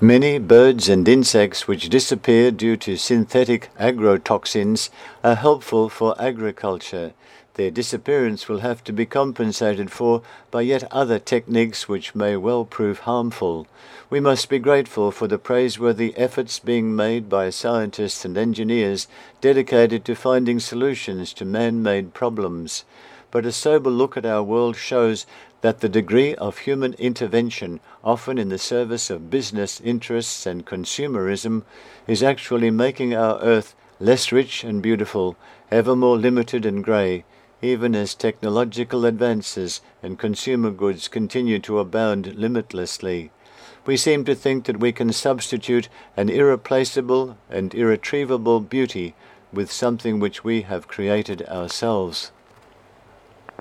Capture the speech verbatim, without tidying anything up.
Many birds and insects which disappear due to synthetic agrotoxins are helpful for agriculture. Their disappearance will have to be compensated for by yet other techniques which may well prove harmful. We must be grateful for the praiseworthy efforts being made by scientists and engineers dedicated to finding solutions to man-made problems. But a sober look at our world shows that the degree of human intervention, often in the service of business interests and consumerism, is actually making our earth less rich and beautiful, ever more limited and grey, even as technological advances and consumer goods continue to abound limitlessly. We seem to think that we can substitute an irreplaceable and irretrievable beauty with something which we have created ourselves.